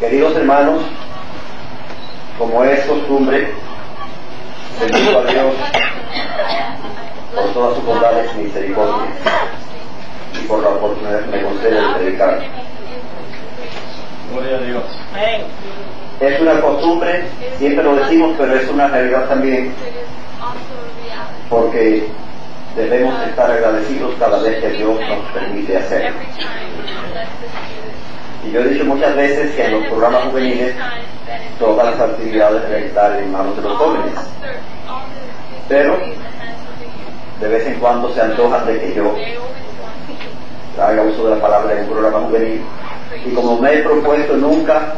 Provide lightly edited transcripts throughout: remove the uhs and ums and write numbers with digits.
Queridos hermanos, como es costumbre, bendigo a Dios por todas sus bondades y misericordias y por la oportunidad que me concede de predicar. Gloria a Dios. Es una costumbre, siempre lo decimos, pero es una realidad también, porque debemos estar agradecidos cada vez que Dios nos permite hacerlo. Y yo he dicho muchas veces que en los programas juveniles todas las actividades deben estar en manos de los jóvenes, pero de vez en cuando se antojan de que yo haga uso de la palabra en un programa juvenil, y como me he propuesto nunca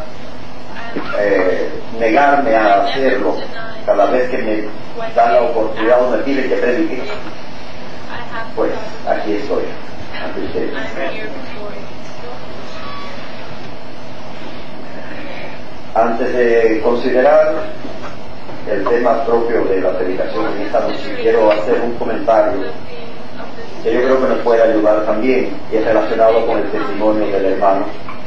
negarme a hacerlo cada vez que me dan la oportunidad o me piden que predique, pues aquí estoy ante ustedes. Antes de considerar el tema propio de la predicación en esta noche, quiero hacer un comentario que yo creo que nos puede ayudar también, y es relacionado con el testimonio del hermano.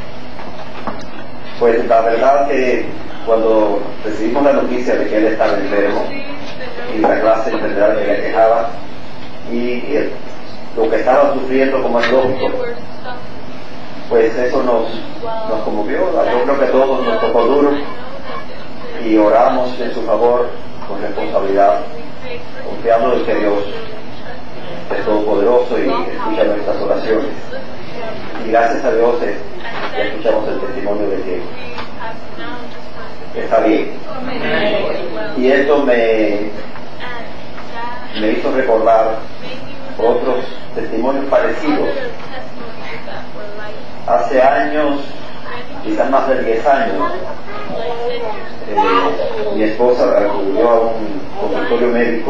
Pues la verdad que cuando recibimos la noticia de que él estaba enfermo y la clase en general que le quejaba y lo que estaba sufriendo, como es lógico, pues eso nos conmovió. Yo creo que a todos nos tocó duro y oramos en su favor con responsabilidad, confiando en que Dios es todopoderoso y escucha nuestras oraciones. Y gracias a Dios ya escuchamos el testimonio de que está bien. Y esto me hizo recordar otros testimonios parecidos. Hace años, quizás más de 10 años, mi esposa acudió a un consultorio médico.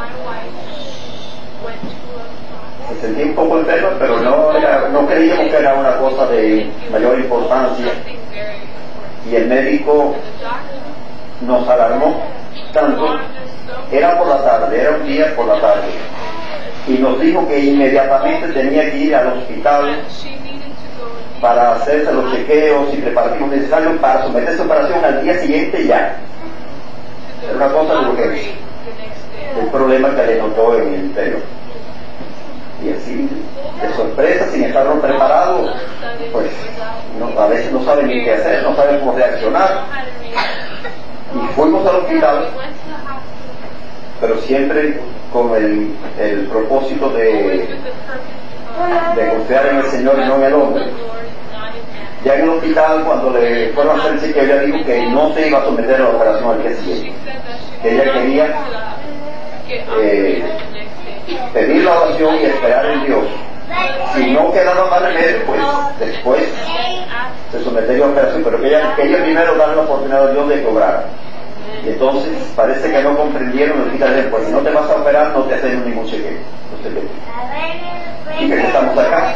Se sentía un poco enferma, pero no creíamos que era una cosa de mayor importancia, y el médico nos alarmó tanto. Era por la tarde, era un día por la tarde, y nos dijo que inmediatamente tenía que ir al hospital para hacerse los chequeos y preparativos necesarios para someterse a operación al día siguiente ya. Era una cosa de urgencia, el problema que le notó en el interior. Y así, de sorpresa, sin estar preparado, pues a veces no saben ni qué hacer, no saben cómo reaccionar. Y fuimos al hospital, pero siempre con el propósito de confiar en el Señor y no en el hombre. Ya en el hospital, cuando le fueron a hacer el chequeo, ella dijo que no se iba a someter a la operación al día siguiente, que ella quería pedir la oración y esperar en Dios. Si no quedaba más remedio, pues después se sometería a la operación, pero que ella primero darle la oportunidad a Dios de que obrara. Y entonces parece que no comprendieron el hospital, pues si no te vas a operar no te hacen ningún chequeo. Y que estamos acá.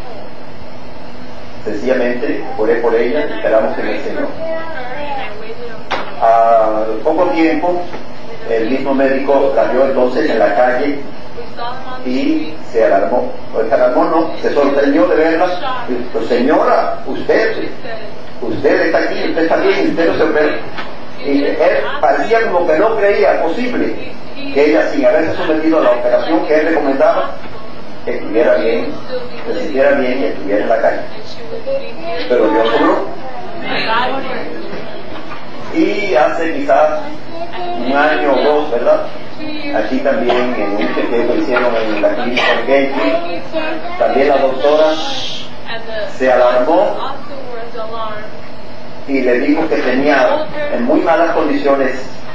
Sencillamente oré por ella y esperamos en el Señor. Al poco tiempo el mismo médico la vio entonces en la calle y se alarmó. Se sorprendió de verla. Dijo: señora, usted está aquí, usted está bien, usted no se opera. Y él parecía como que no creía posible que ella, sin haberse sometido a la operación que él recomendaba, estuviera bien, se sintiera bien y estuviera en la calle. Pero Dios obró. Y hace quizás un año o dos, ¿verdad? Aquí también, en un chequeo que hicieron en la clínica de Gateway, también la doctora se alarmó y le dijo que tenía en muy malas condiciones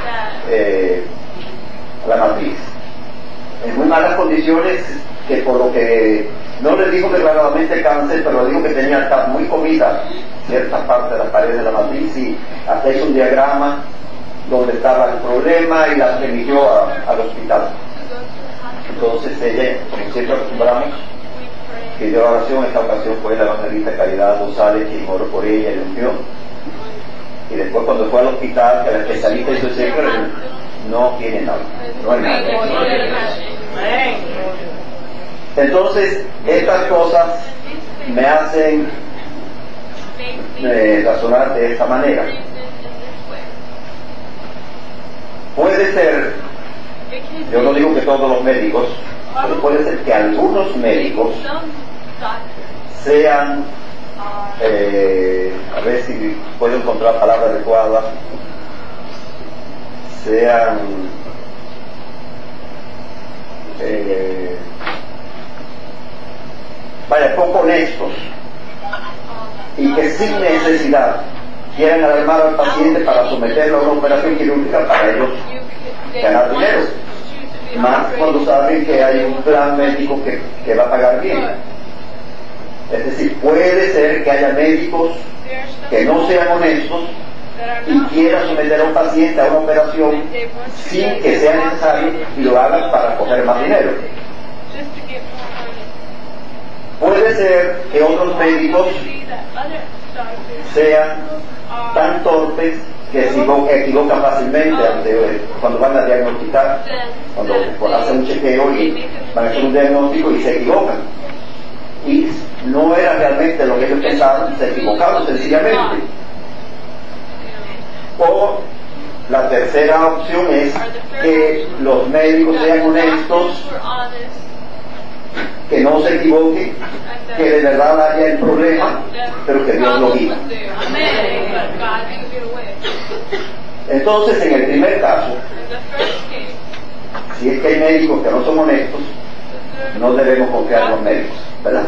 la matriz. En muy malas condiciones, que por lo que no le dijo declaradamente cáncer, pero le dijo que tenía muy comida cierta parte de la pared de la matriz, y hasta hizo un diagrama donde estaba el problema y la remitió al hospital. Entonces ella, como siempre acostumbramos, pidió la oración. Esta ocasión fue la evangelista Caridad González quien oró por ella y la ungió. Y después, cuando fue al hospital, que la especialista hizo el chequeo, no tiene nada, no hay nada. Entonces estas cosas me hacen razonar de esta manera. Puede ser, yo no digo que todos los médicos, pero puede ser que algunos médicos sean, a ver si puedo encontrar palabras adecuadas, sean poco honestos y que sin necesidad quieran alarmar al paciente para someterlo a una operación quirúrgica para ellos ganar dinero, más cuando saben que hay un plan médico que va a pagar bien. Es decir, puede ser que haya médicos que no sean honestos y quieran someter a un paciente a una operación sin que sea necesario y lo hagan para coger más dinero. Puede ser que otros médicos sean tan torpes que se equivocan fácilmente cuando van a diagnosticar, cuando hacen un chequeo y van a hacer un diagnóstico y se equivocan. Y no era realmente lo que ellos pensaban, se equivocaron sencillamente. O la tercera opción es que los médicos sean honestos, que no se equivoquen, que de verdad haya el problema, pero que Dios lo guía. Entonces, en el primer caso, si es que hay médicos que no son honestos, no debemos confiar en los médicos, ¿verdad?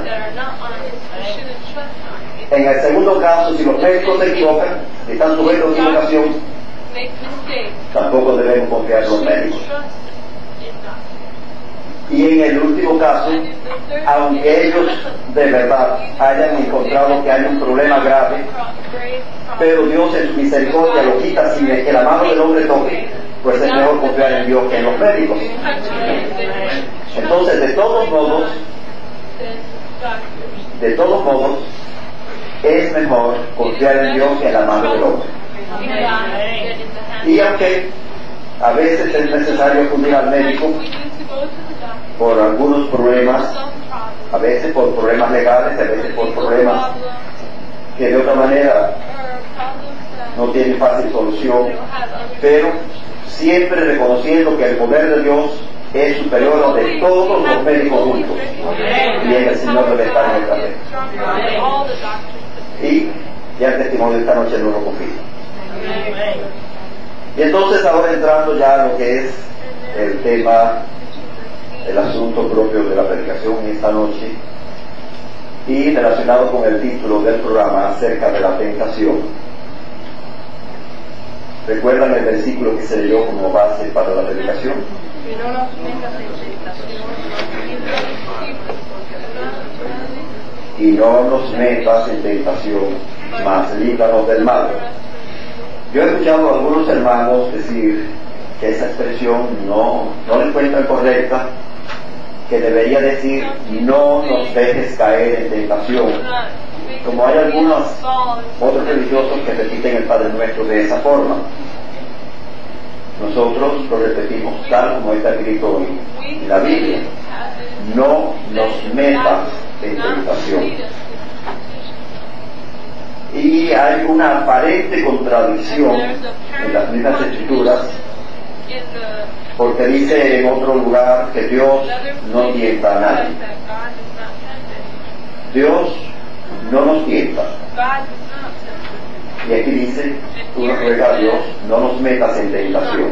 En el segundo caso, si los médicos se equivocan, si están sujetos a equivocación, tampoco debemos confiar en los médicos. Y en el último caso, aunque ellos de verdad hayan encontrado que hay un problema grave, pero Dios en su misericordia lo quita sin que la mano del hombre toque, pues es mejor confiar en Dios que en los médicos. Entonces, de todos modos, es mejor confiar en Dios que en la mano del hombre. Y aunque a veces es necesario acudir al médico por algunos problemas, a veces por problemas legales, a veces por problemas que de otra manera no tienen fácil solución, pero siempre reconociendo que el poder de Dios es superior a de todos los médicos juntos, y en el Señor debe estar en nuestra fe. Y ya el testimonio de esta noche no lo confirma. Y entonces ahora entrando ya a lo que es el tema, el asunto propio de la predicación esta noche, y relacionado con el título del programa acerca de la tentación. ¿Recuerdan el versículo que se leyó como base para la predicación? Y no nos metas en tentación, mas líbranos del mal. Yo he escuchado a algunos hermanos decir que esa expresión no la encuentran correcta, que debería decir no nos dejes caer en tentación, como hay algunos otros religiosos que repiten el Padre Nuestro de esa forma. Nosotros lo repetimos tal como está escrito en la Biblia: no nos metas en tentación. Y hay una aparente contradicción en las mismas escrituras, porque dice en otro lugar que Dios no tienta a nadie. Dios no nos tienta. Y aquí dice, tú nos ruegas a Dios, no nos metas en tentación.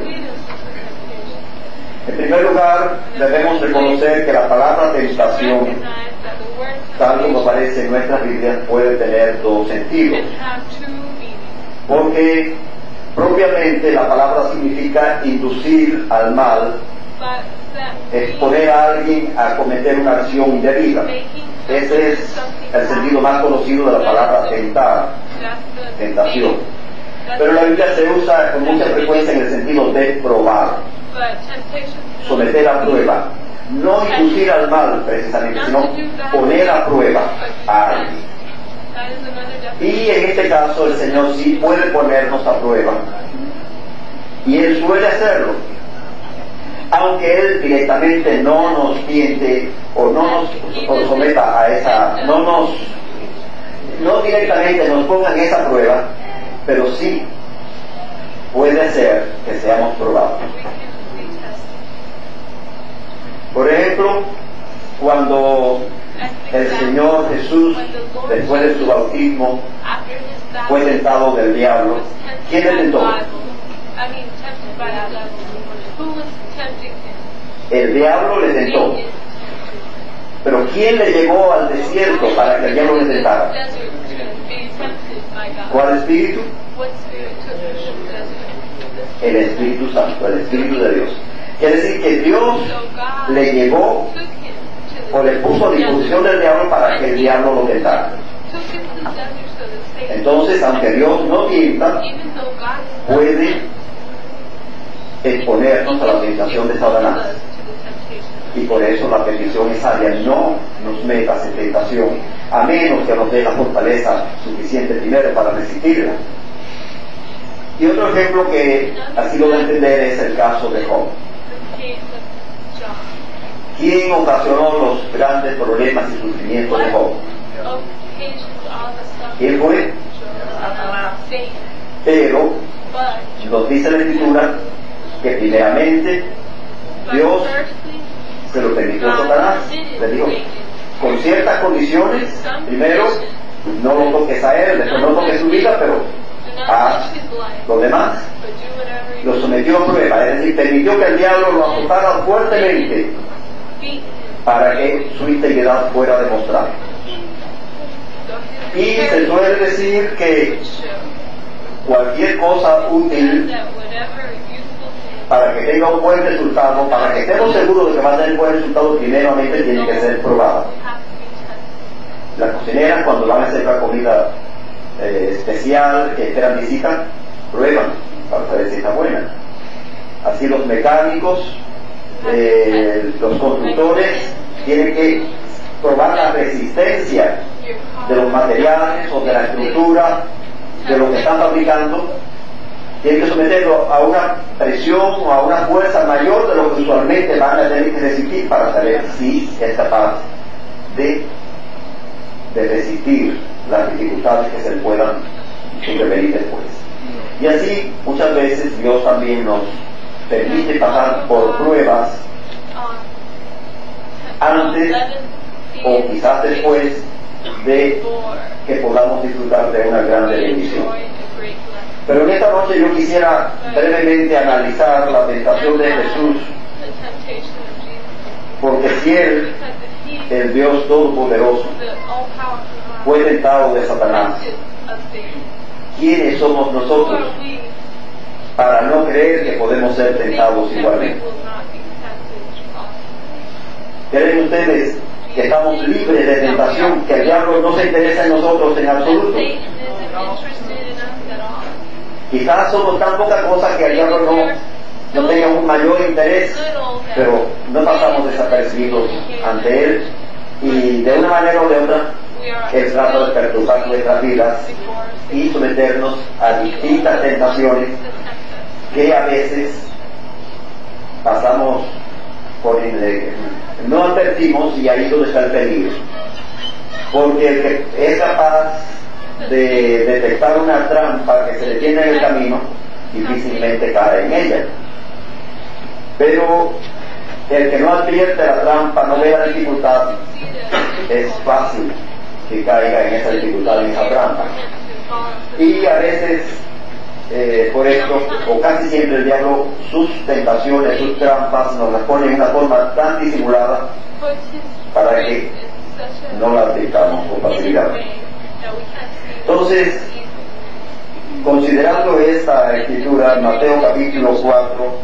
En primer lugar, debemos reconocer que la palabra tentación, tal como aparece en nuestras Biblias, puede tener dos sentidos. Porque propiamente la palabra significa inducir al mal, exponer a alguien a cometer una acción indebida. Ese es el sentido más conocido de la palabra tentar, tentación. Pero la Biblia se usa con mucha frecuencia en el sentido de probar, someter a prueba. No inducir al mal precisamente, sino poner a prueba a alguien. Y en este caso el Señor sí puede ponernos a prueba, y Él suele hacerlo, aunque Él directamente no nos tiente o no nos someta a esa, no nos no directamente nos pongan esa prueba, pero sí puede ser que seamos probados. Por ejemplo, cuando el Señor Jesús, después de su bautismo, fue tentado del diablo, ¿quién le tentó? El diablo le tentó. Pero ¿quién le llevó al desierto para que el diablo le tentara? ¿Cuál espíritu? El Espíritu Santo, el Espíritu de Dios. Quiere decir que Dios le llevó o le puso a disposición del diablo para que el diablo lo tentara. Entonces, aunque Dios no tienta, puede exponernos a la tentación de Satanás. Y por eso la petición es sabia: no nos metas en tentación, a menos que nos dé la fortaleza suficiente primero para resistirla. Y otro ejemplo que así lo va a entender es el caso de Job. ¿Quién ocasionó los grandes problemas y sufrimientos de Job? ¿Quién fue? Pero nos dice la Escritura que primeramente Dios se lo permitió a Satanás. Le dijo, con ciertas condiciones: primero, no lo toques a él, después no toques su vida, pero a los demás. Lo sometió a prueba, es decir, permitió que el diablo lo azotara fuertemente para que su integridad fuera demostrada. Y se suele decir que cualquier cosa útil para que tenga un buen resultado, para que estemos seguros de que va a tener un buen resultado, primeramente tiene que ser probada. Las cocineras, cuando van a hacer una comida especial, que esperan visita, prueban para saber si está buena. Así los mecánicos, los constructores, tienen que probar la resistencia de los materiales o de la estructura de lo que están fabricando. Tienen que someterlo a una presión o a una fuerza mayor de lo que usualmente van a tener que resistir para saber si es capaz de resistir las dificultades que se le puedan sobrevenir después. Y así muchas veces Dios también nos permite pasar por pruebas antes o quizás después de que podamos disfrutar de una gran bendición. Pero en esta noche yo quisiera brevemente analizar la tentación de Jesús, porque si Él, el Dios Todopoderoso, fue tentado de Satanás, ¿quiénes somos nosotros para no creer que podemos ser tentados igualmente? ¿Creen ustedes que estamos libres de tentación, que el diablo no se interesa en nosotros en absoluto? Quizás somos tan poca cosa que el diablo no tenga un mayor interés, pero no pasamos desapercibidos ante él, y de una manera o de otra él trata de perturbar nuestras vidas y someternos a distintas tentaciones que a veces pasamos por no advertimos, y ahí es donde está el peligro, porque el que es capaz de detectar una trampa que se le tiene en el camino difícilmente cae en ella, pero el que no advierte la trampa, no ve la dificultad, es fácil que caiga en esa dificultad, en esa trampa. Y a veces por esto, o casi siempre, el diablo, sus tentaciones, sus trampas, nos las pone en una forma tan disimulada para que no las advirtamos con facilidad. Entonces, considerando esta escritura, Mateo capítulo 4,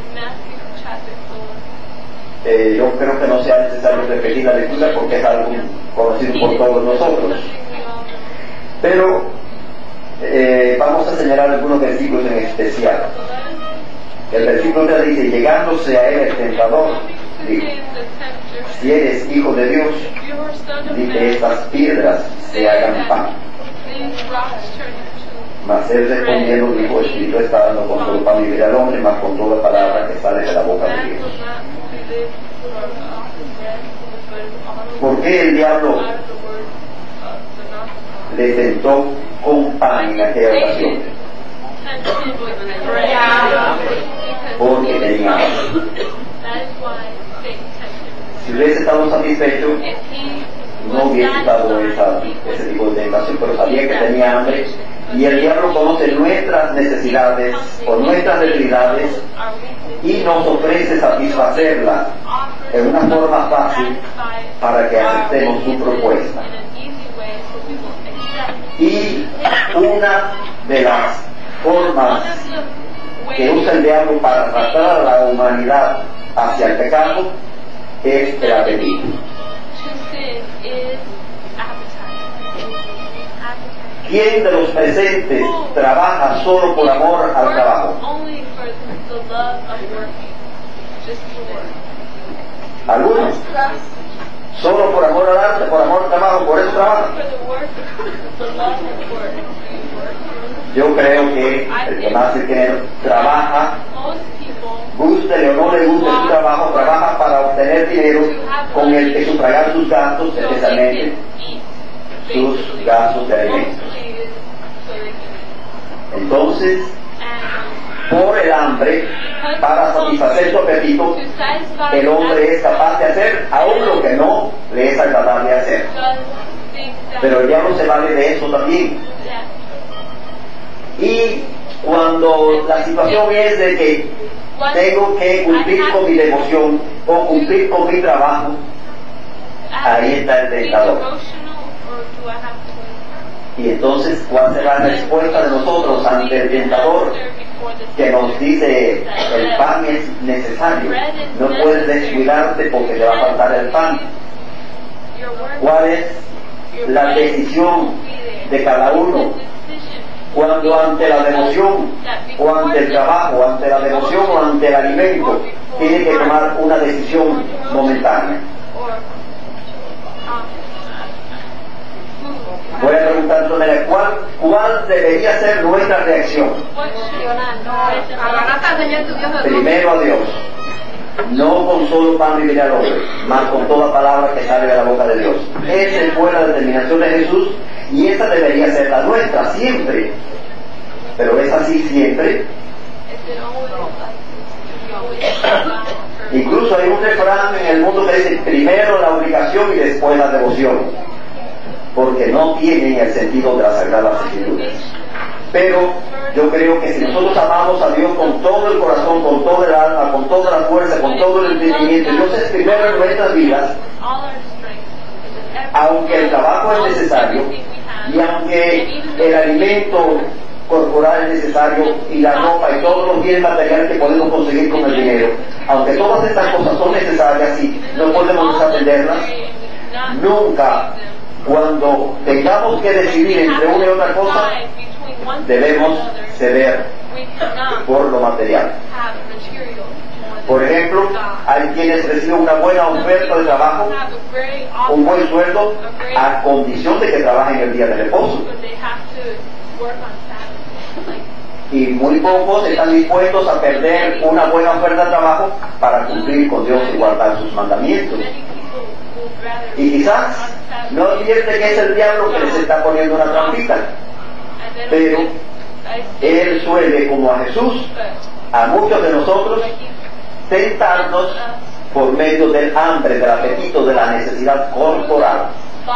yo creo que no sea necesario repetir la lectura porque es algo conocido por todos nosotros. Pero vamos a señalar algunos versículos en especial. El versículo 3 dice: llegándose a él el tentador, dijo: si eres hijo de Dios, di que estas piedras se hagan pan. Mas él respondiendo dijo: escrito está, dando con todo pan vivir al hombre, mas con toda palabra que sale de la boca de Dios. ¿Por qué el diablo le tentó con pan en aquella ocasión, porque tenía hambre. Si hubiese estado satisfecho, no hubiese estado ese tipo de tentación, pero sabía que tenía hambre, y el diablo conoce nuestras necesidades o nuestras debilidades y nos ofrece satisfacerlas en una forma fácil para que aceptemos su propuesta. Y una de las formas que usa el diablo para arrastrar a la humanidad hacia el pecado es el apetito. ¿Quién de los presentes trabaja solo por amor al trabajo? ¿Algunos? Solo por amor al arte, por amor al trabajo, por eso trabajan. Yo creo que el que más trabaja, gústele o no le guste su trabajo, trabaja para obtener dinero con el que sufragar sus gastos, especialmente sus gastos de alimentos. Entonces, por el hambre, para satisfacer su apetito, el hombre es capaz de hacer aún lo que no le es agradable hacer. Pero el diablo se vale de eso también. Y cuando la situación es de que tengo que cumplir con mi devoción o cumplir con mi trabajo, ahí está el tentador. Y entonces, ¿cuál será la respuesta de nosotros ante el tentador que nos dice el pan es necesario? No puedes descuidarte porque te va a faltar el pan. ¿Cuál es la decisión de cada uno? Cuando ante la devoción, o ante el trabajo, ante la devoción o ante el alimento, tiene que tomar una decisión momentánea. Voy a preguntarle cuál debería ser nuestra reacción. Primero a Dios, no con solo pan vivirá el hombre, más con toda palabra que sale de la boca de Dios. Esa fue la determinación de Jesús y esa debería ser la nuestra siempre. Pero es así siempre. Incluso hay un refrán en el mundo que dice primero la obligación y después la devoción, porque no tienen el sentido de las Sagradas Escrituras. Pero yo creo que si nosotros amamos a Dios con todo el corazón, con todo el alma, con toda la fuerza, con todo el entendimiento, Dios es primero en nuestras vidas, aunque el trabajo es necesario y aunque el alimento corporal es necesario y la ropa y todos los bienes materiales que podemos conseguir con el dinero, aunque todas estas cosas son necesarias y no podemos desatenderlas, nunca, cuando tengamos que decidir entre una y otra cosa, debemos ceder por lo material. Por ejemplo, hay quienes reciben una buena oferta de trabajo, un buen sueldo, a condición de que trabajen el día de reposo. Y muy pocos están dispuestos a perder una buena oferta de trabajo para cumplir con Dios y guardar sus mandamientos. Y quizás no advierte que es el diablo que les está poniendo una trampita, pero él suele, como a Jesús, a muchos de nosotros, tentarnos por medio del hambre, del apetito, de la necesidad corporal.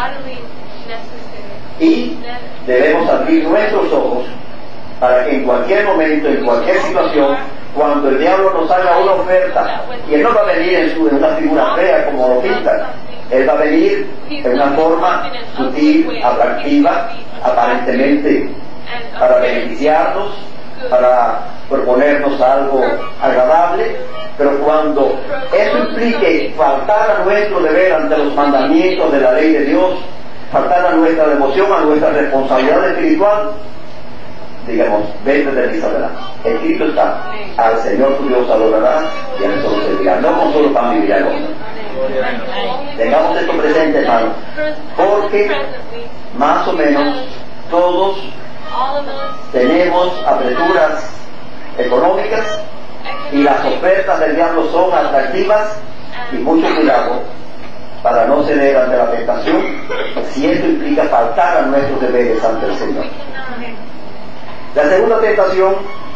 Y debemos abrir nuestros ojos para que en cualquier momento, en cualquier situación, cuando el diablo nos haga una oferta, y él no va a venir en una figura fea como lo pintan, él va a venir en una forma sutil, atractiva, aparentemente para beneficiarnos, para proponernos algo agradable, pero cuando eso implique faltar a nuestro deber ante los mandamientos de la ley de Dios, faltar a nuestra devoción, a nuestra responsabilidad espiritual, digamos, vete de risa adelante. Escrito está, al Señor tu Dios adorarás y a Él solo servirá, no con solo pan vivirá el hombre. Tengamos esto presente, hermano, porque más o menos todos tenemos apreturas económicas y las ofertas del diablo son atractivas, y mucho cuidado para no ceder ante la tentación, si esto implica faltar a nuestros deberes ante el Señor. La segunda tentación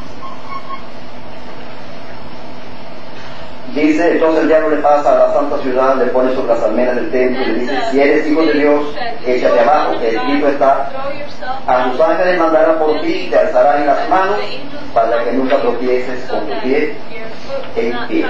dice, entonces el diablo le pasa a la santa ciudad, le pone sobre las almenas del templo y le dice, si eres hijo de Dios, échate abajo, que escrito está, a sus ángeles mandará por ti, te alzarán en las manos, para que nunca tropieces con tu pie en pie.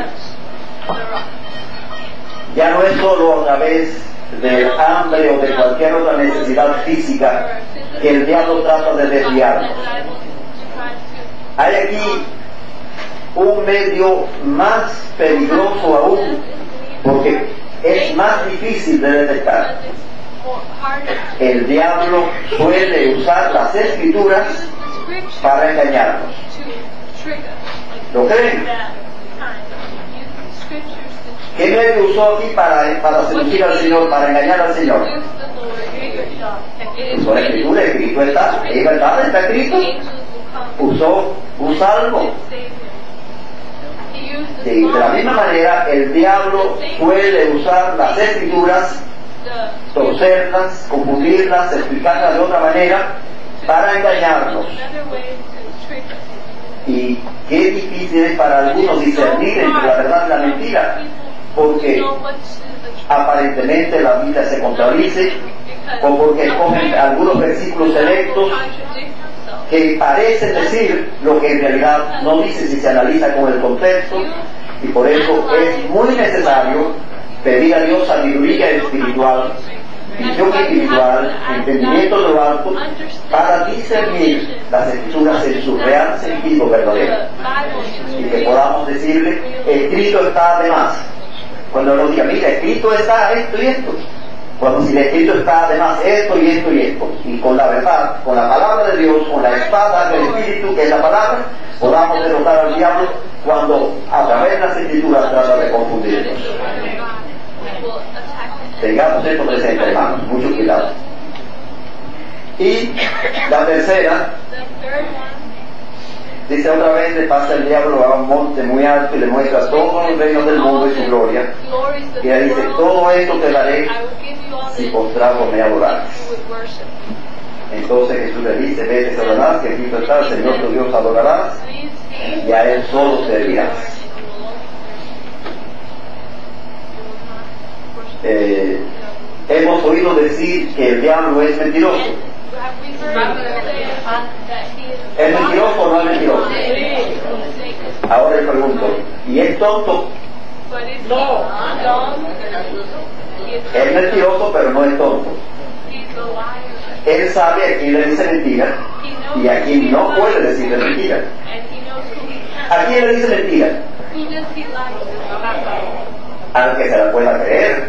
Ya no es solo a través del hambre o de cualquier otra necesidad física que el diablo trata de desviarnos. Hay aquí un medio más peligroso aún, porque es más difícil de detectar. El diablo suele usar las escrituras para engañarnos. ¿Lo creen? ¿Qué medio usó aquí para seducir al Señor, para engañar al Señor? Usó la escritura, escrito está, es verdad, está escrito. Usó un salmo. De la misma manera, el diablo puede usar las escrituras, torcerlas, confundirlas, explicarlas de otra manera, para engañarnos. Y qué difícil es para algunos discernir entre la verdad y la mentira, porque aparentemente la Biblia se contradice, o porque escogen algunos versículos selectos que parecen decir lo que en realidad no dice si se analiza con el contexto, y por eso es muy necesario pedir a Dios sabiduría espiritual, visión espiritual, entendimiento de lo alto, para discernir las escrituras en su real sentido verdadero, y que podamos decirle, escrito está además. Cuando nos diga, mira, escrito está esto y esto. Cuando si el escrito está además esto y esto y esto, y con la verdad, con la palabra de Dios, con la espada del Espíritu, que es la palabra, podamos derrotar al diablo cuando a través de las escrituras trata de confundirnos. Tengamos esto presente, hermanos, mucho cuidado. Y la tercera, dice otra vez, le pasa el diablo a un monte muy alto y le muestra todos los reinos del mundo y su gloria. Y le dice, todo esto te daré si postrado me adorares. Entonces Jesús le dice, vete Satanás, que escrito está, el Señor tu Dios adorarás y a Él solo servirás. Hemos oído decir que el diablo es mentiroso. ¿Es mentiroso o no es mentiroso? Ahora le pregunto, ¿y es tonto? No. Es mentiroso, pero no es tonto. Él sabe a quién le dice mentira y a quién no puede decirle mentira. ¿A quién le dice mentira? Al que se la pueda creer.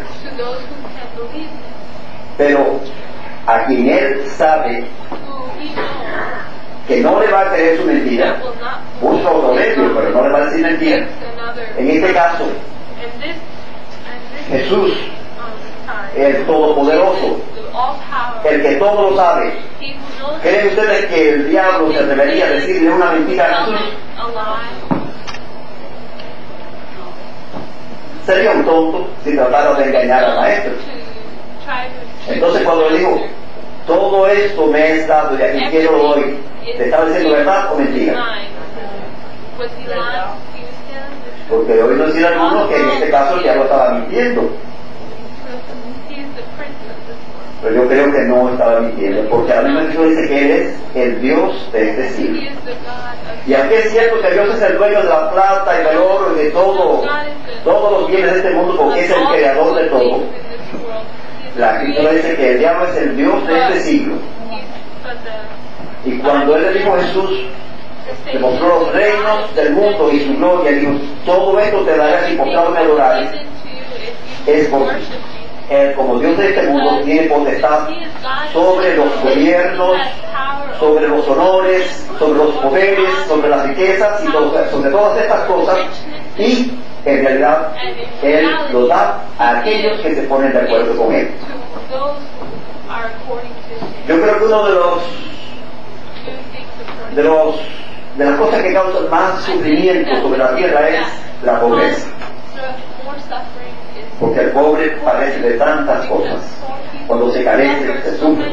Pero a quien él sabe que no le va a creer su mentira, busca otro medio, pero no le va a decir mentira. En este caso, Jesús, el Todopoderoso, el que todo lo sabe, ¿creen ustedes que el diablo se atrevería a decirle una mentira a Jesús? Sería un tonto si tratara de engañar al maestro. Entonces cuando le digo, todo esto me es dado y aquí quiero lo doy, ¿le estaba diciendo verdad o mentira? Porque he oído decir a algunos que en este caso el diablo estaba mintiendo. Pero yo creo que no estaba mintiendo, porque a mí me dice que Él es el Dios de este siglo. Y aunque es cierto que Dios es el dueño de la plata y del oro y de todo, todos los bienes de este mundo, porque es el creador de todo, la Escritura dice que el diablo es el Dios de este siglo. Y cuando Él le dijo a Jesús, le mostró los reinos del mundo y su gloria, y dijo, todo esto te daré si postrado me adorares, es porque Él, como Dios de este mundo, tiene potestad sobre los gobiernos, sobre los honores, sobre los poderes, sobre las riquezas y sobre todas estas cosas, y en realidad Él los da a aquellos que se ponen de acuerdo con Él. Yo creo que uno de las cosas que causan más sufrimiento sobre la tierra es la pobreza. porque el pobre padece de tantas cosas. Cuando se carece, se sufre.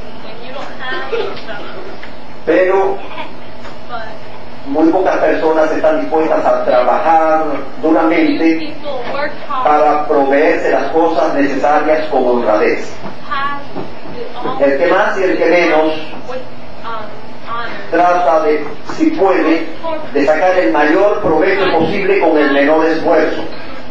Pero muy pocas personas están dispuestas a trabajar duramente para proveerse las cosas necesarias con honradez. El que más y el que menos trata de, si puede, de sacar el mayor provecho posible con el menor esfuerzo.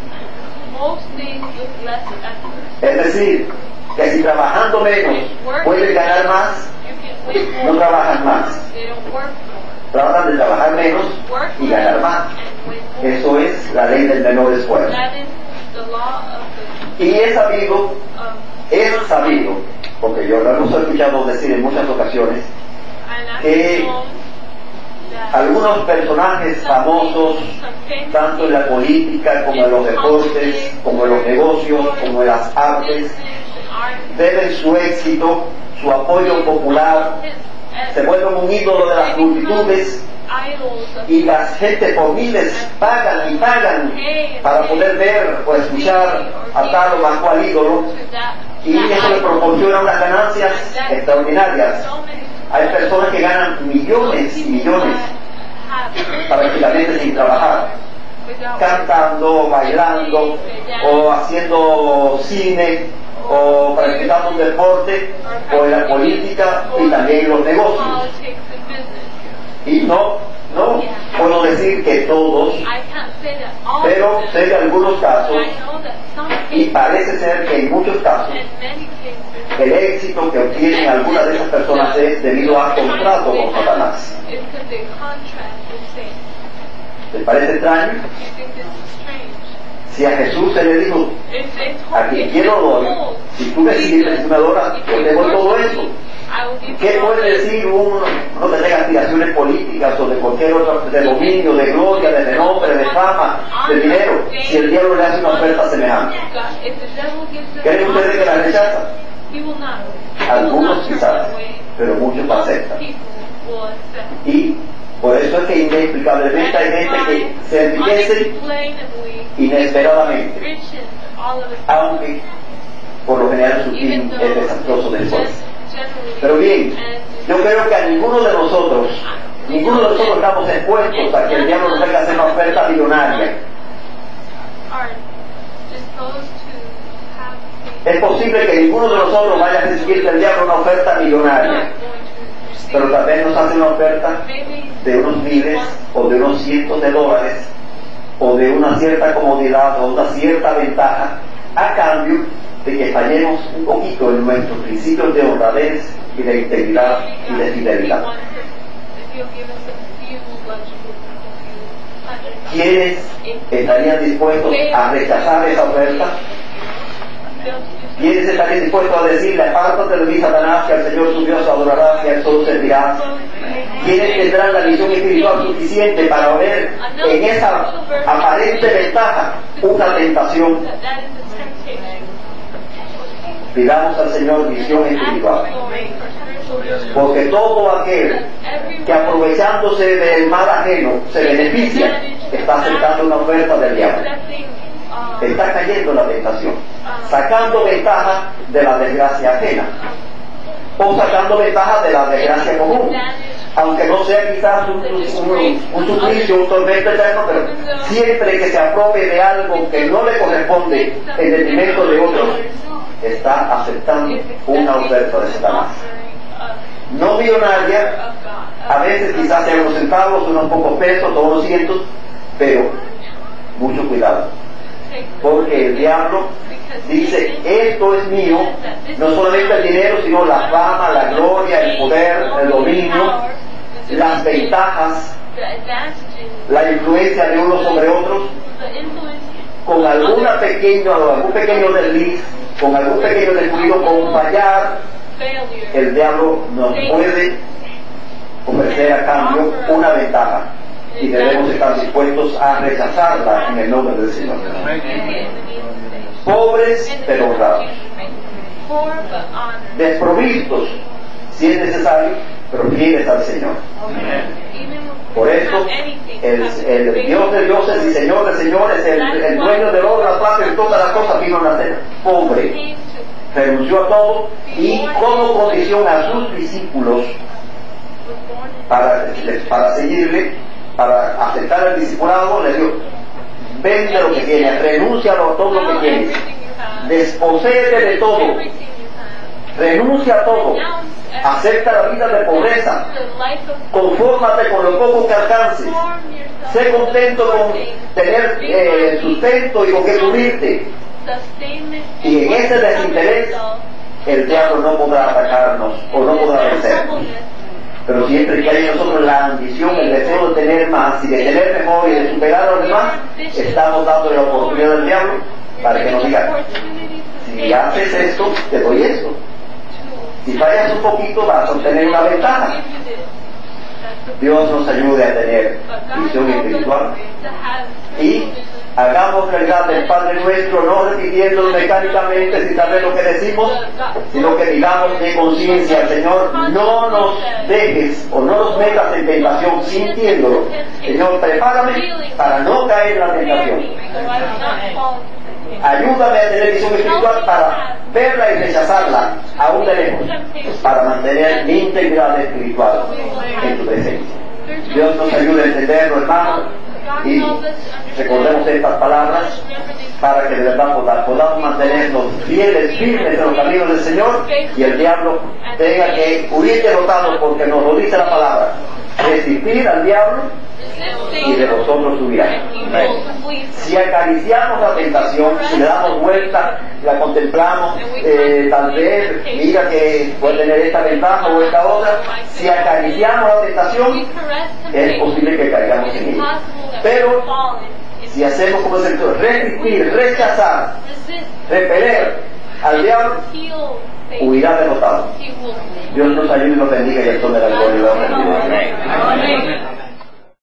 Es decir, que si trabajando menos pueden ganar más, no trabajan más. Tratan de trabajar menos y ganar más. Eso es la ley del menor esfuerzo. Y es sabido, porque yo lo hemos escuchado decir en muchas ocasiones, que algunos personajes famosos, tanto en la política como en los deportes, como en los negocios, como en las artes, deben su éxito, su apoyo popular, se vuelven un ídolo de las multitudes, y las gente por miles pagan y pagan para poder ver o escuchar a tal o a cual ídolo, y eso le proporciona unas ganancias extraordinarias. Hay personas que ganan millones y millones prácticamente sin trabajar, cantando, bailando, o haciendo cine, o practicando un deporte, o en la política y también en los negocios. Y no puedo decir que todos, pero sé de algunos casos, y parece ser que en muchos casos el éxito que obtienen algunas de esas personas es debido a contrato con Satanás. ¿te parece extraño? Si a Jesús se le dijo, a quien quiero doy, si tú me sigues, si tú me adoras, yo te doy todo eso. ¿Qué puede decir uno que tenga aspiraciones políticas o de cualquier otro, de dominio, de gloria, de renombre, de fama, de dinero, si el diablo le hace una oferta semejante? ¿Creen ustedes que la rechazan? Algunos quizás, pero muchos la aceptan. Y por eso es que inexplicablemente hay gente que se enriquece inesperadamente, aunque por lo general su fin es desastroso después. Pero bien, yo creo que a ninguno de nosotros estamos expuestos a que el diablo nos venga a hacer una oferta millonaria. Es posible que ninguno de nosotros vaya a recibir del diablo una oferta millonaria, pero tal vez nos hace una oferta de unos miles o de unos cientos de dólares, o de una cierta comodidad o una cierta ventaja, a cambio de que fallemos un poquito en nuestros principios de honradez y de integridad y de fidelidad. ¿Quiénes estarían dispuestos a rechazar esa oferta? ¿Quiénes estarían dispuestos a decirle, apártate de mí, Satanás, que al Señor tu Dios adorarás y a Él solo servirás? ¿Quiénes tendrán la visión espiritual suficiente para ver en esa aparente ventaja una tentación? Pidamos al Señor visión espiritual, porque todo aquel que aprovechándose del mal ajeno se beneficia, está aceptando una oferta del diablo, está cayendo en la tentación, sacando ventaja de la desgracia ajena o sacando ventaja de la desgracia común, aunque no sea quizás un suplicio, un tormento eterno, pero siempre que se apropie de algo que no le corresponde en detrimento de otros, está aceptando una oferta de Satanás. No millonaria, a veces quizás sea unos centavos, unos pocos pesos, todos los cientos, pero mucho cuidado, porque el diablo dice, esto es mío, no solamente el dinero, sino la fama, la gloria, el poder, el dominio, las ventajas, la influencia de unos sobre otros, con algún pequeño desliz, con algún pequeño descuido, con fallar, el diablo nos puede ofrecer a cambio una ventaja, y debemos estar dispuestos a rechazarla en el nombre del Señor. Pobres pero honrados, desprovistos si es necesario, pero fieles al Señor. Por eso, el Dios de dioses y Señor de señores, el dueño del oro, la plata y todas las cosas, vino a nacer pobre, renunció a todo, y como condición a sus discípulos para seguirle, para aceptar el discipulado, le dijo: vende lo que tienes, renuncia a todo lo que tienes, desposéete de todo, renuncia a todo, acepta la vida de pobreza, confórmate con lo poco que alcances, sé contento con tener sustento y con que cubrirte. Y en ese desinterés el diablo no podrá atacarnos o no podrá vencernos. Pero siempre que hay en nosotros la ambición, el deseo de tener más y de tener mejor y de superar a los demás, estamos dando la oportunidad al diablo para que nos diga: si haces esto, te doy esto. Si fallas un poquito, vas a obtener una ventaja. Dios nos ayude a tener visión espiritual y hagamos realidad el Padre Nuestro, no repitiéndolo mecánicamente sin saber lo que decimos, sino que digamos de conciencia: Señor, no nos dejes o no nos metas en tentación, sintiéndolo. Señor, prepárame para no caer en la tentación. Ayúdame a tener visión espiritual para verla y rechazarla aún de lejos, para mantener mi integridad espiritual en tu presencia. Dios nos ayude a entenderlo, hermanos, y recordemos estas palabras para que de verdad podamos mantenernos fieles, firmes en los caminos del Señor, y el diablo tenga que huir derrotado, porque nos lo dice la palabra: resistir al diablo y de vosotros huirá. Si acariciamos la tentación, si le damos vuelta, la contemplamos, tal vez mira que puede tener esta ventaja o esta otra, si acariciamos la tentación, es posible que caigamos en ella. Pero si hacemos como se dice, resistir, rechazar, repeler al diablo, huirá derrotado. Dios nos ayude y nos bendiga, y esto me da gloria y la honra.